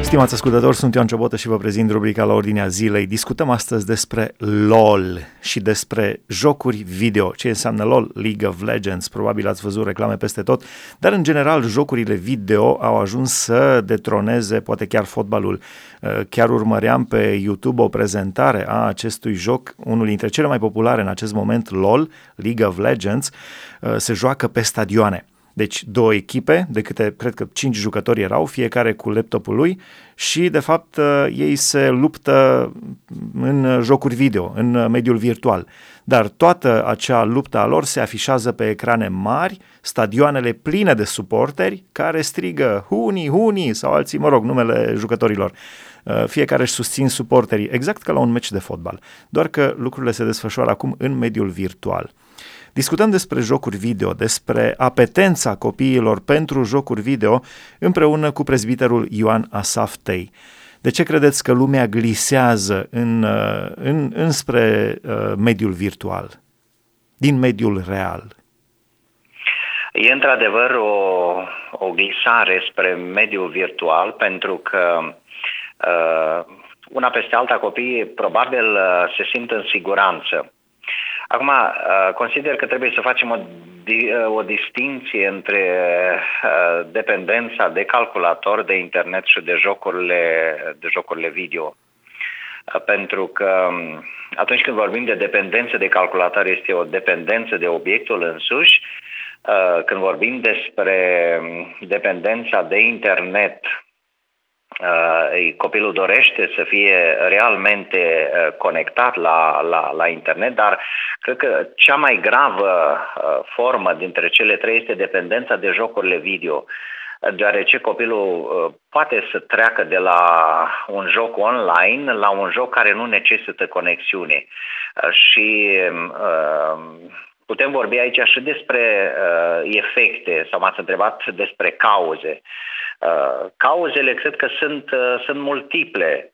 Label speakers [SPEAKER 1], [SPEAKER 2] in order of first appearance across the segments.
[SPEAKER 1] Stimați ascultători, sunt Ioan Ciobotă și vă prezint rubrica La Ordinea Zilei. Discutăm astăzi despre LOL și despre jocuri video. Ce înseamnă LOL? League of Legends. Probabil ați văzut reclame peste tot, dar în general jocurile video au ajuns să detroneze poate chiar fotbalul. Chiar urmăream pe YouTube o prezentare a acestui joc, unul dintre cele mai populare în acest moment, LOL, League of Legends, se joacă pe stadioane. Deci două echipe, de câte, cred că 5 jucători erau, fiecare cu laptopul lui și, de fapt, ei se luptă în jocuri video, în mediul virtual. Dar toată acea luptă a lor se afișează pe ecrane mari, stadioanele pline de suporteri care strigă Huni, Huni sau alții, numele jucătorilor. Fiecare își susțin suporterii, exact ca la un meci de fotbal, doar că lucrurile se desfășoară acum în mediul virtual. Discutăm despre jocuri video, despre apetența copiilor pentru jocuri video împreună cu prezbiterul Ioan Asaf Tei. De ce credeți că lumea glisează înspre mediul virtual, din mediul real?
[SPEAKER 2] E într-adevăr o glisare spre mediul virtual, pentru că una peste alta copiii probabil se simt în siguranță. Acum, consider că trebuie să facem o distinție între dependența de calculator, de internet și de jocurile video. Pentru că atunci când vorbim de dependență de calculator, este o dependență de obiectul însuși. Când vorbim despre dependența de internet, copilul dorește să fie realmente conectat la internet, dar cred că cea mai gravă formă dintre cele trei este dependența de jocurile video, deoarece copilul poate să treacă de la un joc online la un joc care nu necesită conexiune. Și putem vorbi aici și despre efecte, sau m-ați întrebat despre cauze. Cauzele cred că sunt multiple.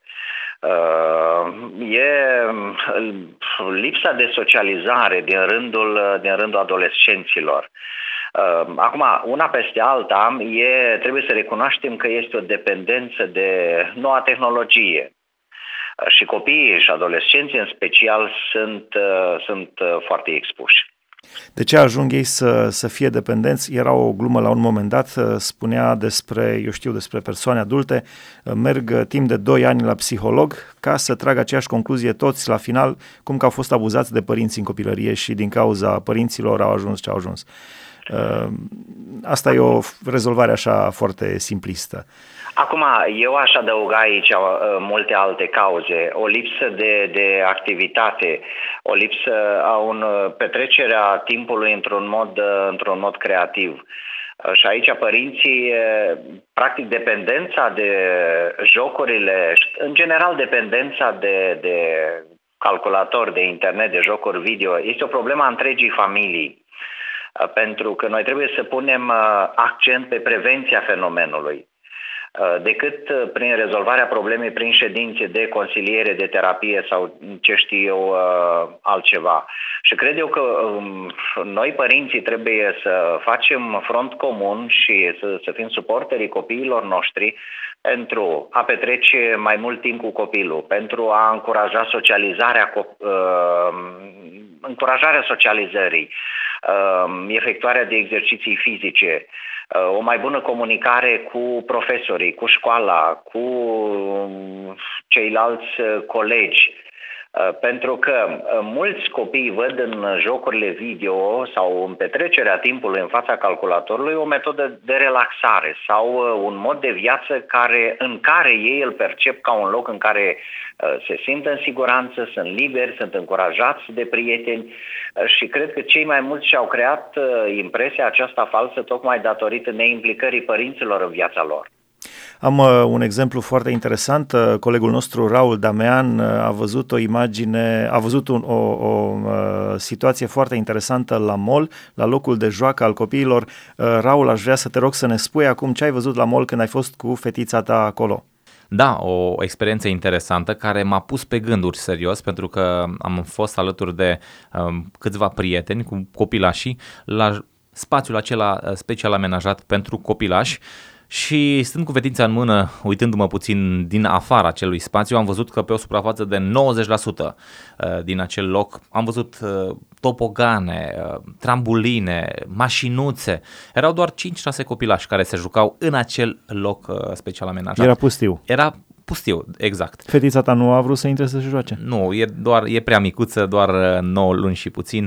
[SPEAKER 2] E lipsa de socializare din rândul adolescenților. Acum, una peste alta, trebuie să recunoaștem că este o dependență de noua tehnologie. Și copiii și adolescenții în special sunt foarte expuși.
[SPEAKER 1] De ce ajung ei să fie dependenți? Era o glumă la un moment dat, spunea despre persoane adulte, merg timp de 2 ani la psiholog ca să tragă aceeași concluzie toți la final, cum că au fost abuzați de părinți în copilărie și din cauza părinților au ajuns ce au ajuns. Asta e o rezolvare așa foarte simplistă.
[SPEAKER 2] Acum, eu aș adăuga aici multe alte cauze. O lipsă de activitate, o lipsă petrecerea timpului într-un mod creativ. Și aici părinții, practic dependența de jocurile, în general dependența de calculator, de internet, de jocuri video, este o problemă a întregii familii. Pentru că noi trebuie să punem accent pe prevenția fenomenului, decât prin rezolvarea problemei prin ședințe de consiliere, de terapie sau ce știu eu altceva. Și cred eu că noi părinții trebuie să facem front comun și să fim suporterii copiilor noștri pentru a petrece mai mult timp cu copilul, pentru a încuraja încurajarea socializării, efectuarea de exerciții fizice, o mai bună comunicare cu profesorii, cu școala, cu ceilalți colegi. Pentru că mulți copii văd în jocurile video sau în petrecerea timpului în fața calculatorului o metodă de relaxare sau un mod de viață în care ei îl percep ca un loc în care se simt în siguranță, sunt liberi, sunt încurajați de prieteni și cred că cei mai mulți și-au creat impresia aceasta falsă tocmai datorită neimplicării părinților în viața lor.
[SPEAKER 1] Am un exemplu foarte interesant. Colegul nostru, Raul Damean, a văzut o imagine, a văzut o situație foarte interesantă la mall, la locul de joacă al copiilor. Raul, aș vrea să te rog să ne spui acum ce ai văzut la mall când ai fost cu fetița ta acolo.
[SPEAKER 3] Da, o experiență interesantă care m-a pus pe gânduri serios, pentru că am fost alături de câțiva prieteni cu copilașii la spațiul acela special amenajat pentru copilași Și stând cu fetița în mână, uitându-mă puțin din afara acelui spațiu, am văzut că pe o suprafață de 90% din acel loc am văzut topogane, trambuline, mașinuțe. Erau doar 5-6 copilași care se jucau în acel loc special amenajat.
[SPEAKER 1] Era pustiu.
[SPEAKER 3] Era pustiu, exact.
[SPEAKER 1] Fetița ta nu a vrut să intre să se joace?
[SPEAKER 3] Nu, e prea micuță, doar 9 luni și puțin,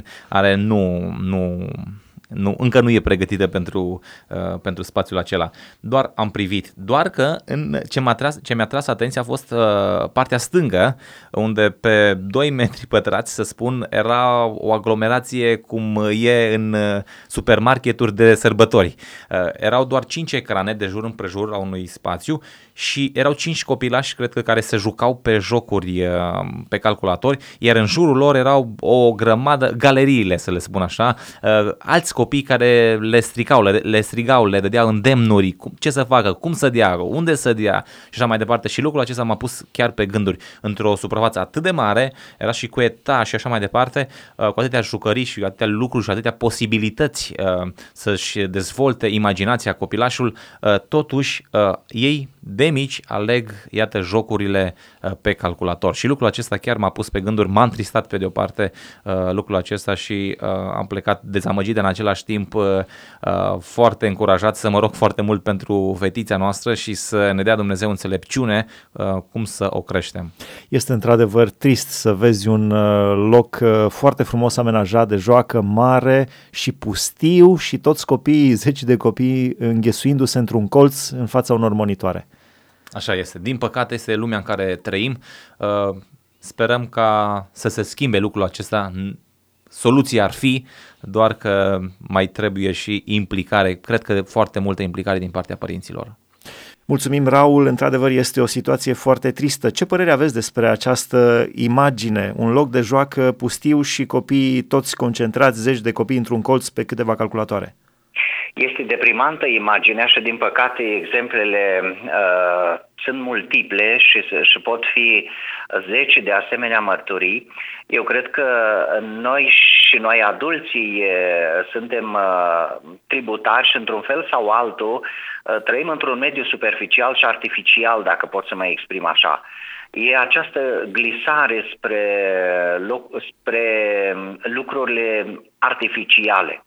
[SPEAKER 3] încă nu e pregătită pentru spațiul acela. Doar am privit. Doar că ce mi-a tras atenția a fost partea stângă, unde pe 2 metri pătrați, să spun, era o aglomerație cum e în supermarketuri de sărbători. Erau doar 5 ecrane de jur împrejur a unui spațiu și erau 5 copilași, cred că, care se jucau pe jocuri pe calculatori, iar în jurul lor erau o grămadă, galeriile, să le spun așa, alți copii care le strigau, le dădeau îndemnuri, ce să facă, cum să dea, unde să dea și așa mai departe. Și lucrul acesta m-a pus chiar pe gânduri. Într-o suprafață atât de mare, era și cu etaje și așa mai departe, cu atâtea jucării și atâtea lucruri și atâtea posibilități să-și dezvolte imaginația copilașul, totuși ei de mici aleg, iată, jocurile pe calculator. Și lucrul acesta chiar m-a pus pe gânduri, m-a întristat pe de o parte lucrul acesta și am plecat dezamăgit, de în același timp foarte încurajat să mă rog foarte mult pentru fetița noastră și să ne dea Dumnezeu înțelepciune cum să o creștem.
[SPEAKER 1] Este într-adevăr trist să vezi un loc foarte frumos amenajat de joacă, mare și pustiu și toți copiii, 10 de copii înghesuindu-se într-un colț în fața unor monitoare.
[SPEAKER 3] Așa este. Din păcate este lumea în care trăim. Sperăm ca să se schimbe lucrul acesta. Soluția ar fi, doar că mai trebuie și implicare, cred că foarte multă implicare din partea părinților.
[SPEAKER 1] Mulțumim, Raul, într-adevăr este o situație foarte tristă. Ce părere aveți despre această imagine? Un loc de joacă pustiu și copiii toți concentrați, 10 de copii într-un colț pe câteva calculatoare.
[SPEAKER 2] Este deprimantă imaginea și, din păcate, exemplele sunt multiple și pot fi 10 de asemenea mărturii. Eu cred că noi adulții suntem tributari și, într-un fel sau altul, trăim într-un mediu superficial și artificial, dacă pot să mă exprim așa. E această glisare spre lucrurile artificiale.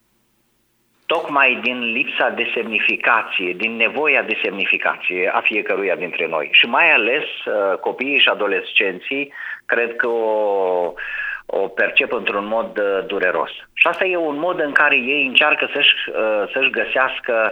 [SPEAKER 2] Tocmai din lipsa de semnificație, din nevoia de semnificație a fiecăruia dintre noi. Și mai ales copiii și adolescenții cred că o percep într-un mod dureros. Și asta e un mod în care ei încearcă să-și găsească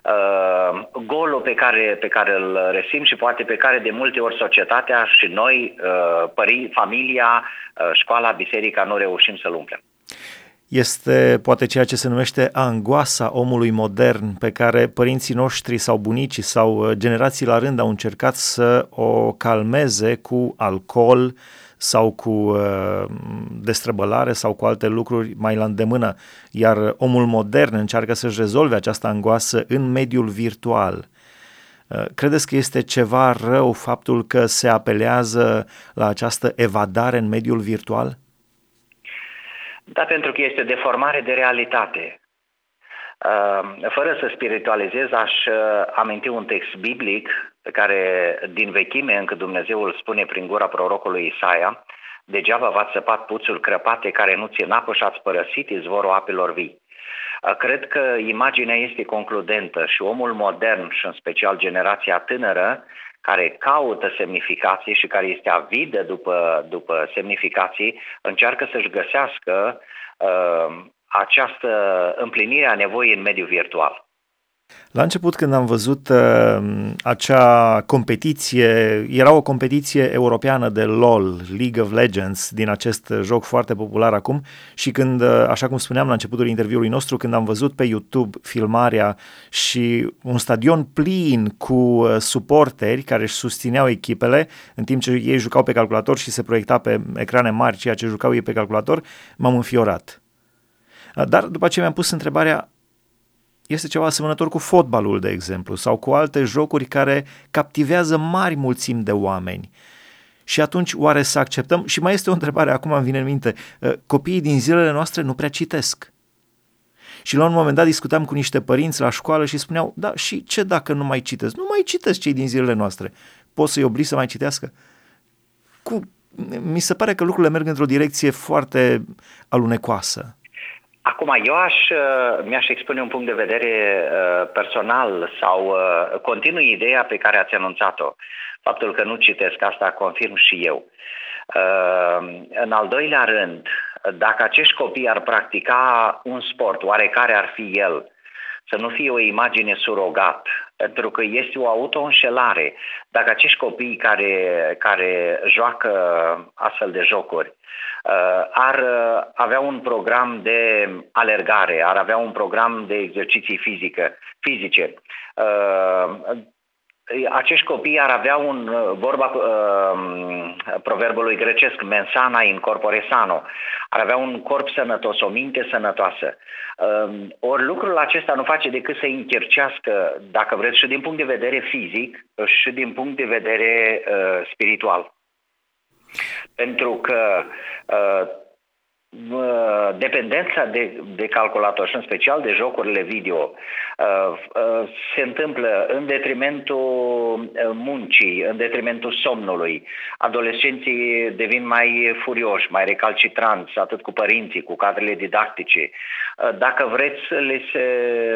[SPEAKER 2] golul pe care îl resimt și poate pe care de multe ori societatea și noi, familia, școala, biserica, nu reușim să-l umplem.
[SPEAKER 1] Este poate ceea ce se numește angoasa omului modern, pe care părinții noștri sau bunicii sau generații la rând au încercat să o calmeze cu alcool sau cu destrăbălare sau cu alte lucruri mai la îndemână, iar omul modern încearcă să-și rezolve această angoasă în mediul virtual. Credeți că este ceva rău faptul că se apelează la această evadare în mediul virtual?
[SPEAKER 2] Da, pentru că este deformare de realitate. Fără să spiritualizez, aș aminti un text biblic pe care din vechime încă Dumnezeu îl spune prin gura prorocului Isaia: degeaba v-ați săpat puțul crăpate care nu țin apă și ați părăsit izvorul apelor vii. Cred că imaginea este concludentă și omul modern și în special generația tânără care caută semnificații și care este avidă după semnificații, încearcă să-și găsească această împlinire a nevoii în mediul virtual.
[SPEAKER 1] La început, când am văzut acea competiție, era o competiție europeană de LOL, League of Legends, din acest joc foarte popular acum, și când, așa cum spuneam la începutul interviului nostru, când am văzut pe YouTube filmarea și un stadion plin cu suporteri care își susțineau echipele, în timp ce ei jucau pe calculator și se proiecta pe ecrane mari ceea ce jucau ei pe calculator, m-am înfiorat. Dar după aceea mi-am pus întrebarea: este ceva asemănător cu fotbalul, de exemplu, sau cu alte jocuri care captivează mari mulțimi de oameni. Și atunci, oare să acceptăm? Și mai este o întrebare, acum îmi vine în minte. Copiii din zilele noastre nu prea citesc. Și la un moment dat discutam cu niște părinți la școală și spuneau, da, și ce dacă nu mai citesc? Nu mai citesc cei din zilele noastre. Poți să-i obligi să mai citească? Mi se pare că lucrurile merg într-o direcție foarte alunecoasă.
[SPEAKER 2] Acum, mi-aș expune un punct de vedere personal sau continui ideea pe care ați anunțat-o. Faptul că nu citesc, asta confirm și eu. În al doilea rând, dacă acești copii ar practica un sport, oarecare ar fi el, să nu fie o imagine surogat, pentru că este o autoînșelare. Dacă acești copii care joacă astfel de jocuri ar avea un program de alergare, ar avea un program de exerciții fizice, acești copii ar avea vorba proverbului grecesc, mens sana in corpore sano, ar avea un corp sănătos, o minte sănătoasă. Ori lucrul acesta nu face decât să închercească, dacă vreți, și din punct de vedere fizic și din punct de vedere spiritual. Pentru că dependența de calculator și în special de jocurile video se întâmplă în detrimentul muncii, în detrimentul somnului. Adolescenții devin mai furioși, mai recalcitranți, atât cu părinții, cu cadrele didactice. Dacă vreți, le se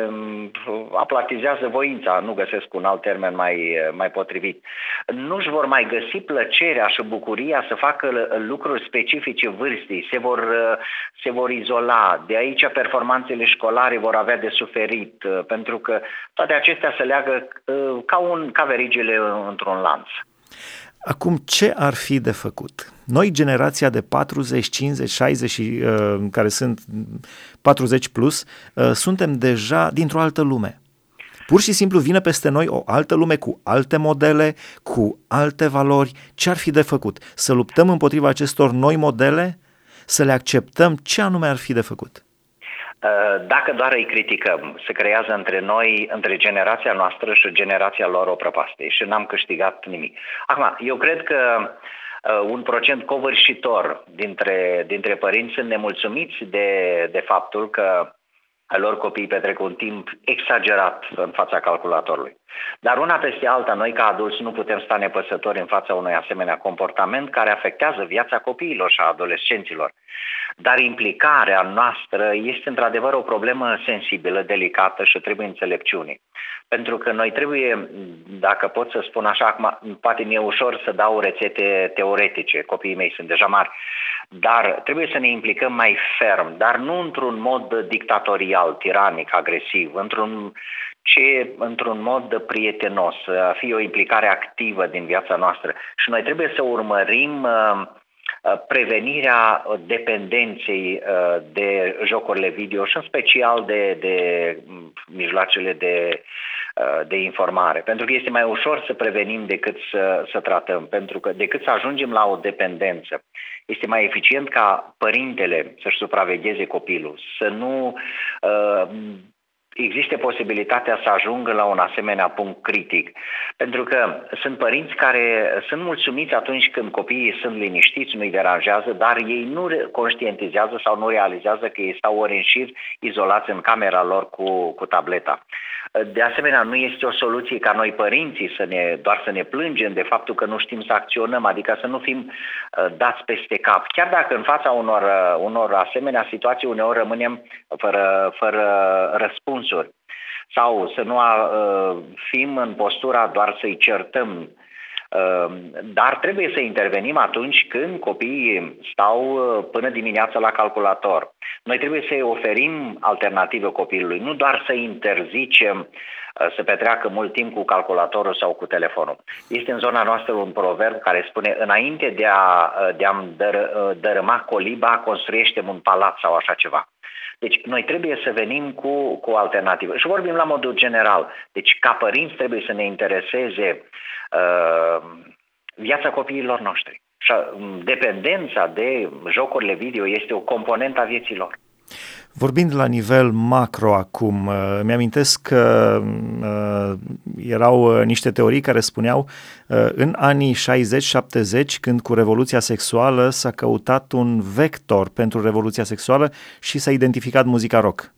[SPEAKER 2] aplatizează voința, nu găsesc un alt termen mai potrivit. Nu-și vor mai găsi plăcerea și bucuria să facă lucruri specifice vârstei, se vor izola. De aici performanțele școlare vor avea de suferit, pentru că toate acestea se leagă ca verigile într-un lanț.
[SPEAKER 1] Acum, ce ar fi de făcut? Noi, generația de 40, 50, 60 și care sunt 40 plus, suntem deja dintr-o altă lume. Pur și simplu vine peste noi o altă lume cu alte modele, cu alte valori. Ce ar fi de făcut? Să luptăm împotriva acestor noi modele? Să le acceptăm? Ce anume ar fi de făcut?
[SPEAKER 2] Dacă doar îi criticăm, se creează între noi, între generația noastră și generația lor o prăpastie și n-am câștigat nimic. Acum, eu cred că un procent covârșitor dintre părinți sunt nemulțumiți de faptul că lor copiii petrec un timp exagerat în fața calculatorului. Dar una peste alta, noi ca adulți nu putem sta nepăsători în fața unui asemenea comportament care afectează viața copiilor și a adolescenților. Dar implicarea noastră este într-adevăr o problemă sensibilă, delicată și trebuie înțelepciune. Pentru că noi trebuie, dacă pot să spun așa, acum poate mi-e ușor să dau rețete teoretice, copiii mei sunt deja mari, dar trebuie să ne implicăm mai ferm, dar nu într-un mod dictatorial, tiranic, agresiv, într-un mod prietenos, să fie o implicare activă din viața noastră. Și noi trebuie să urmărim prevenirea dependenței de jocurile video și în special de mijloacele de informare. Pentru că este mai ușor să prevenim decât să tratăm, pentru că decât să ajungem la o dependență. Este mai eficient ca părintele să-și supravegheze copilul, să nu existe posibilitatea să ajungă la un asemenea punct critic. Pentru că sunt părinți care sunt mulțumiți atunci când copiii sunt liniștiți, nu-i deranjează, dar ei nu conștientizează sau nu realizează că ei stau ori în șir izolați în camera lor cu tableta. De asemenea, nu este o soluție ca noi părinții doar să ne plângem de faptul că nu știm să acționăm, adică să nu fim dați peste cap. Chiar dacă în fața unor asemenea situații uneori rămânem fără răspunsuri sau să nu fim în postura doar să-i certăm, dar trebuie să intervenim atunci când copiii stau până dimineața la calculator. Noi trebuie să-i oferim alternative copilului, nu doar să interzicem să petreacă mult timp cu calculatorul sau cu telefonul. Este în zona noastră un proverb care spune: înainte de a-mi dărâma coliba, construiește un palat sau așa ceva. Deci noi trebuie să venim cu o alternativă. Și vorbim la modul general. Deci ca părinți trebuie să ne intereseze viața copiilor noștri. Și dependența de jocurile video este o componentă a vieții lor.
[SPEAKER 1] Vorbind la nivel macro acum, mi-amintesc că erau niște teorii care spuneau în anii 60-70, când cu revoluția sexuală s-a căutat un vector pentru revoluția sexuală și s-a identificat muzica rock.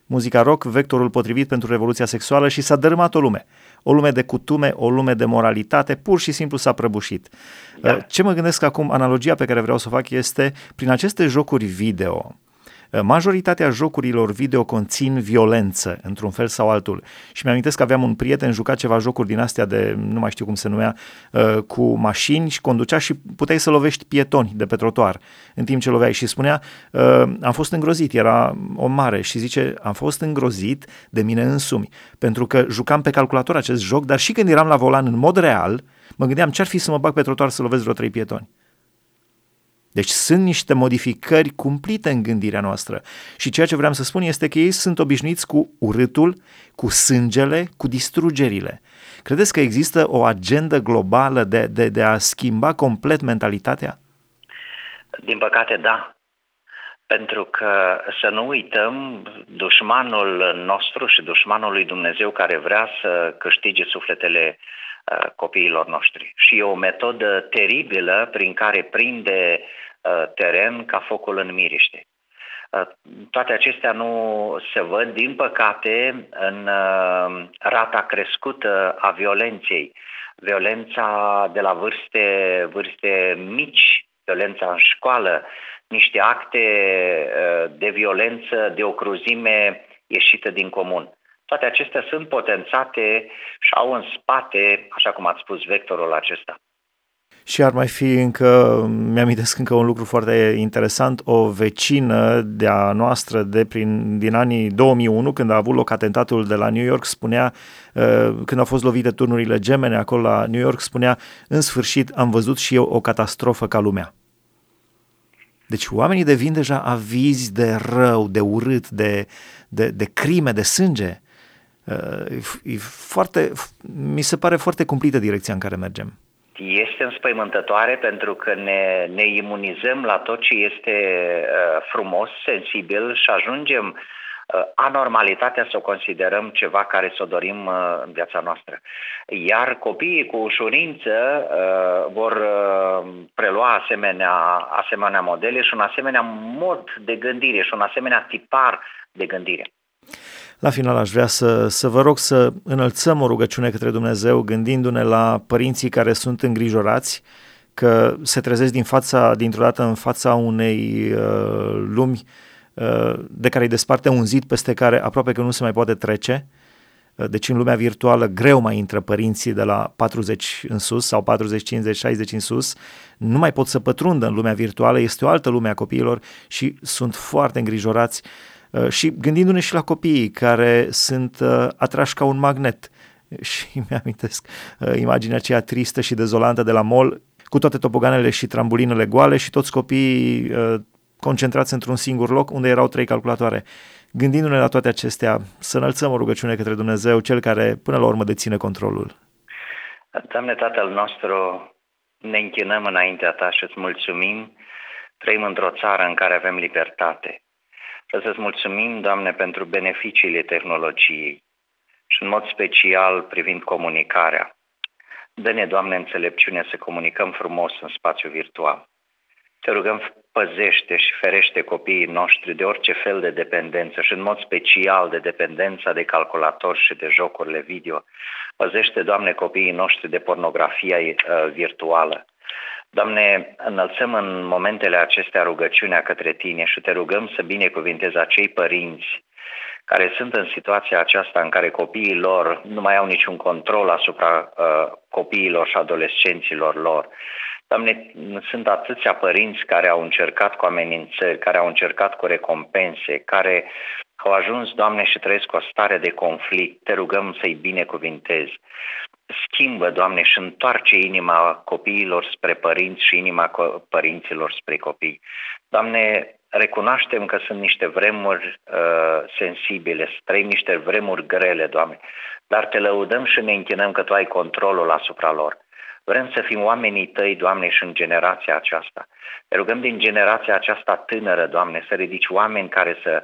[SPEAKER 1] Muzica rock, vectorul potrivit pentru revoluția sexuală și s-a dărâmat o lume. O lume de cutume, o lume de moralitate, pur și simplu s-a prăbușit.
[SPEAKER 2] Da.
[SPEAKER 1] Ce mă gândesc acum, analogia pe care vreau să o fac este, prin aceste jocuri video, majoritatea jocurilor video conțin violență, într-un fel sau altul. Și mi-amintesc că aveam un prieten, juca ceva jocuri din astea de, nu mai știu cum se numea, cu mașini și conducea și puteai să lovești pietoni de pe trotuar în timp ce loveai și spunea, am fost îngrozit, era o mare și zice, am fost îngrozit de mine însumi, pentru că jucam pe calculator acest joc, dar și când eram la volan în mod real, mă gândeam ce-ar fi să mă bag pe trotuar să lovesc vreo 3 pietoni. Deci sunt niște modificări cumplite în gândirea noastră și ceea ce vreau să spun este că ei sunt obișnuiți cu urâtul, cu sângele, cu distrugerile. Credeți că există o agendă globală de a schimba complet mentalitatea?
[SPEAKER 2] Din păcate, da. Pentru că să nu uităm, dușmanul nostru și dușmanul lui Dumnezeu care vrea să câștige sufletele copiilor noștri. Și e o metodă teribilă prin care prinde teren ca focul în miriște. Toate acestea nu se văd, din păcate, în rata crescută a violenței. Violența de la vârste mici, violența în școală, niște acte de violență de o cruzime ieșită din comun. Toate acestea sunt potențate și au în spate, așa cum ați spus, vectorul acesta.
[SPEAKER 1] Și ar mai fi încă, mi-amintesc încă un lucru foarte interesant, o vecină de-a noastră din anii 2001, când a avut loc atentatul de la New York, spunea, când au fost lovite turnurile gemene acolo la New York, spunea, în sfârșit am văzut și eu o catastrofă ca lumea. Deci oamenii devin deja avizi de rău, de urât, de crime, de sânge. Mi se pare foarte cumplită direcția în care mergem.
[SPEAKER 2] Este înspăimântătoare pentru că ne imunizăm la tot ce este frumos, sensibil și ajungem anormalitatea să o considerăm ceva care să o dorim în viața noastră. Iar copiii cu ușurință vor prelua asemenea modele și un asemenea mod de gândire și un asemenea tipar de gândire.
[SPEAKER 1] La final aș vrea să vă rog să înălțăm o rugăciune către Dumnezeu, gândindu-ne la părinții care sunt îngrijorați, că se trezesc dintr-o dată în fața unei lumi de care îi desparte un zid peste care aproape că nu se mai poate trece. Deci în lumea virtuală greu mai intră părinții de la 40 în sus sau 40, 50, 60 în sus. Nu mai pot să pătrundă în lumea virtuală, este o altă lume a copiilor și sunt foarte îngrijorați. Și gândindu-ne și la copiii care sunt atrași ca un magnet. Și mi-amintesc imaginea aceea tristă și dezolantă de la mall, cu toate topoganele și trambulinele goale și toți copiii concentrați într-un singur loc unde erau 3 calculatoare. Gândindu-ne la toate acestea, să înălțăm o rugăciune către Dumnezeu, Cel care până la urmă deține controlul.
[SPEAKER 2] Doamne Tatăl nostru, ne închinăm înaintea Ta și îți mulțumim. Trăim într-o țară în care avem libertate. Vreau să-ți mulțumim, Doamne, pentru beneficiile tehnologiei și în mod special privind comunicarea. Dă-ne, Doamne, înțelepciune să comunicăm frumos în spațiu virtual. Te rugăm, păzește și ferește copiii noștri de orice fel de dependență și în mod special de dependența de calculator și de jocurile video. Păzește, Doamne, copiii noștri de pornografia virtuală. Doamne, înălțăm în momentele acestea rugăciunea către Tine și Te rugăm să binecuvintezi acei părinți care sunt în situația aceasta în care copiii lor nu mai au niciun control asupra copiilor și adolescenților lor. Doamne, sunt atâția părinți care au încercat cu amenințări, care au încercat cu recompense, care au ajuns, Doamne, și trăiesc o stare de conflict. Te rugăm să-i binecuvintezi. Schimbă, Doamne, și întoarce inima copiilor spre părinți și inima părinților spre copii. Doamne, recunoaștem că sunt niște vremuri sensibile, trăim niște vremuri grele, Doamne, dar Te lăudăm și ne închinăm că Tu ai controlul asupra lor. Vrem să fim oamenii Tăi, Doamne, și în generația aceasta. Te rugăm din generația aceasta tânără, Doamne, să ridici oameni care să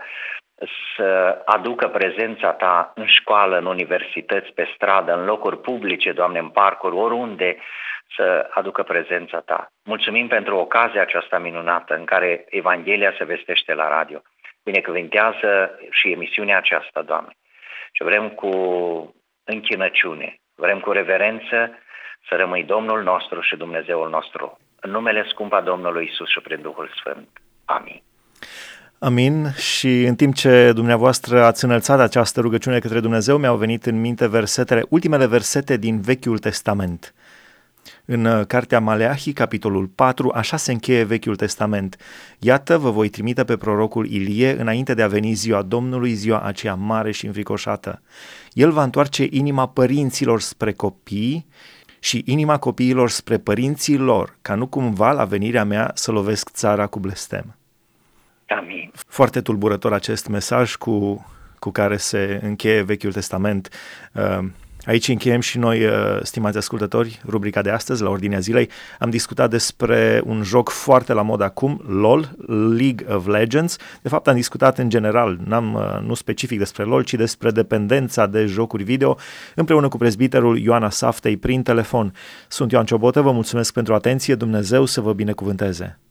[SPEAKER 2] aducă prezența Ta în școală, în universități, pe stradă, în locuri publice, Doamne, în parcuri, oriunde să aducă prezența Ta. Mulțumim pentru ocazia aceasta minunată în care Evanghelia se vestește la radio. Binecuvântează și emisiunea aceasta, Doamne. Și vrem cu închinăciune, vrem cu reverență să rămâi Domnul nostru și Dumnezeul nostru. În numele scump a Domnului Iisus și prin Duhul Sfânt. Amin.
[SPEAKER 1] Amin. Și în timp ce dumneavoastră ați înălțat această rugăciune către Dumnezeu, mi-au venit în minte ultimele versete din Vechiul Testament. În cartea Maleahi, capitolul 4, așa se încheie Vechiul Testament. Iată, vă voi trimite pe prorocul Ilie înainte de a veni ziua Domnului, ziua aceea mare și înfricoșată. El va întoarce inima părinților spre copii și inima copiilor spre părinții lor, ca nu cumva la venirea mea să lovesc țara cu blestem.
[SPEAKER 2] Amin.
[SPEAKER 1] Foarte tulburător acest mesaj cu care se încheie Vechiul Testament. Aici încheiem și noi, stimați ascultători, rubrica de astăzi, la Ordinea Zilei. Am discutat despre un joc foarte la mod acum, LOL, League of Legends. De fapt, am discutat în general, nu specific despre LOL, ci despre dependența de jocuri video, împreună cu prezbiterul Ioana Saftei prin telefon. Sunt Ioan Ciobotă, vă mulțumesc pentru atenție, Dumnezeu să vă binecuvânteze!